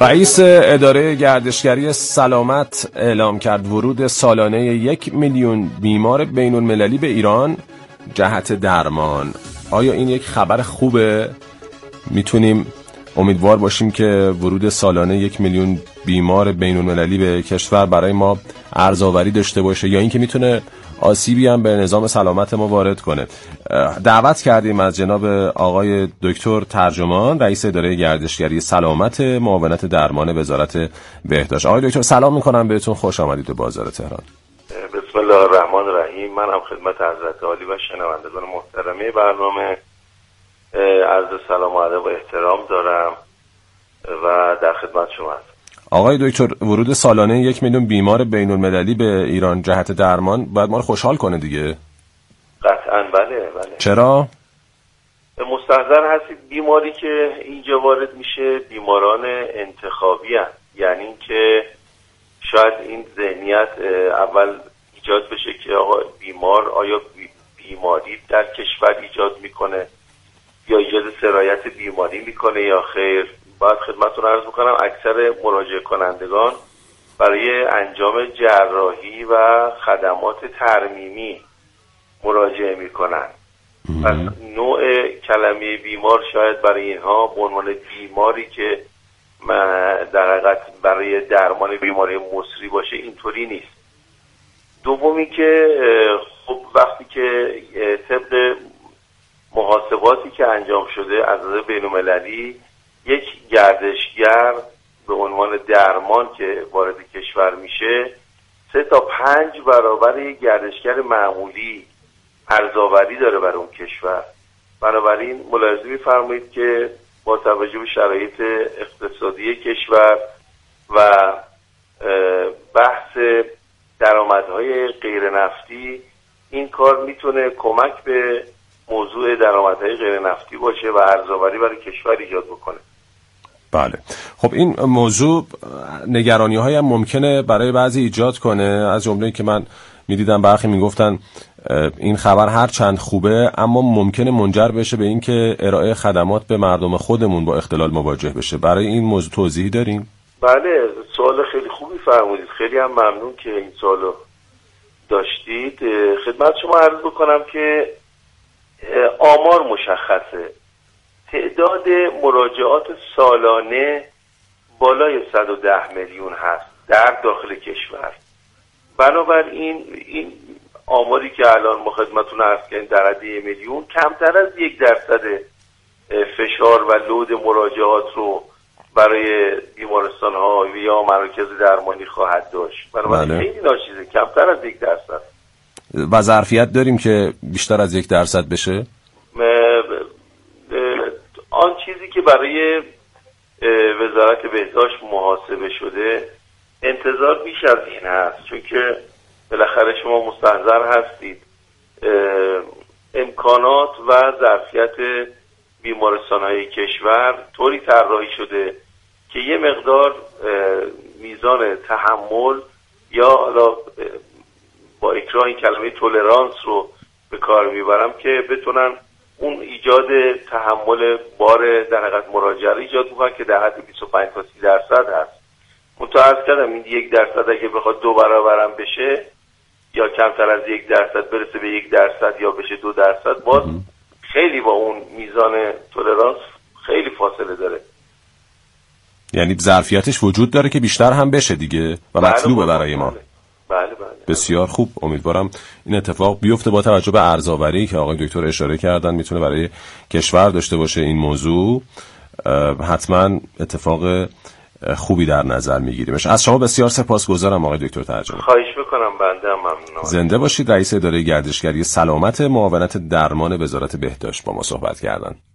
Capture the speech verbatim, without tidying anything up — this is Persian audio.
رئیس اداره گردشگری سلامت اعلام کرد ورود سالانه یک میلیون بیمار بین المللی به ایران جهت درمان. آیا این یک خبر خوبه؟ میتونیم امیدوار باشیم که ورود سالانه یک میلیون بیمار بین المللی به کشور برای ما ارزآوری داشته باشه، یا اینکه میتونه آسیبی هم به نظام سلامت ما وارد کنه. دعوت کردیم از جناب آقای دکتر ترجمان، رئیس اداره گردشگری سلامت معاونت درمان وزارت بهداشت. آقای دکتر سلام میکنم بهتون، خوش آمدید به بازار تهران. بسم الله الرحمن الرحیم. من هم خدمت حضرت عالی و شنوندگان محترمه برنامه عرض سلام و ادب و احترام دارم و در خدمت شما هستم. آقای دکتر، ورود سالانه یک میلیون بیمار بین المللی به ایران جهت درمان باید ما رو خوشحال کنه دیگه؟ قطعاً بله بله. چرا؟ مستحضر هستید بیماری که اینجا وارد میشه بیماران انتخابی هست. یعنی که شاید این ذهنیت اول ایجاد بشه که آقا بیمار آیا بیماری در کشور ایجاد میکنه یا ایجاد سرایت بیماری میکنه یا خیر. باید خدمتتون عرض بکنم اکثر مراجعه کنندگان برای انجام جراحی و خدمات ترمیمی مراجعه میکنن. پس نوع کلمه بیمار شاید برای اینها به عنوان بیماری که در حقیقت برای درمان بیماری مصری باشه اینطوری نیست. دومی که خب وقتی که طبق محاسباتی که انجام شده از نظر بین‌المللی یک گردشگر به عنوان درمان که وارد کشور میشه سه تا پنج برابر یک گردشگر معمولی ارزآوری داره برای اون کشور. بنابراین ملاحظه می‌فرمایید که با توجه به شرایط اقتصادی کشور و بحث درآمدهای غیر نفتی این کار میتونه کمک به موضوع درآمدهای غیر نفتی باشه و ارزآوری برای کشور ایجاد بکنه. بله. خب این موضوع نگرانی‌های هم ممکنه برای بعضی ایجاد کنه، از جمله که من می‌دیدم برخی میگفتن این خبر هر چند خوبه اما ممکنه منجر بشه به این که ارائه خدمات به مردم خودمون با اختلال مواجه بشه. برای این موضوع توضیحی داریم؟ بله، سوال خیلی خوبی فرمودید. خیلی هم ممنون که این سوالو داشتید. خدمت شما عرض بکنم که آمار مشخصه. تعداد مراجعات سالانه بالای صد و ده میلیون هست در داخل کشور. بنابراین این آماری که الان ما خدمتتون عرض کردیم در حد یک میلیون کمتر از یک درصد فشار و لود مراجعات رو برای بیمارستان ها یا مراکز درمانی خواهد داشت. بنابراین خیلی ناچیزه، کمتر از یک درصد. و ظرفیت داریم که بیشتر از یک درصد بشه؟ آن چیزی که برای وزارت بهداشت محاسبه شده انتظار بیش از این هست، چون که بالاخره شما مستحضر هستید امکانات و ظرفیت بیمارستان‌های کشور طوری طراحی شده که یه مقدار میزان تحمل یا حالا با اکراه این کلمه تولرانس رو به کار میبرم که بتونن اون ایجاد تحمل بار در حقیقت مراجعه ایجاد بکنن که در حد بیست و پنج تا سی درصد هست. متعرض کردم این یک درصد اگه بخواد دو برابرم بشه یا کمتر از یک درصد برسه به یک درصد یا بشه دو درصد، باز خیلی با اون میزان تولرانس خیلی فاصله داره. یعنی ظرفیتش وجود داره که بیشتر هم بشه دیگه و مطلوبه برای ما. بله بله. بسیار خوب. امیدوارم این اتفاق بیفته با توجه به ارزآوری که آقای دکتر اشاره کردن میتونه برای کشور داشته باشه. این موضوع حتما اتفاق خوبی در نظر میگیریمش. از شما بسیار سپاسگزارم آقای دکتر ترجمان. خواهش میکنم، بنده هم ممنونم. زنده باشید. رئیس اداره گردشگری سلامت معاونت درمان وزارت بهداشت با ما صحبت کردن.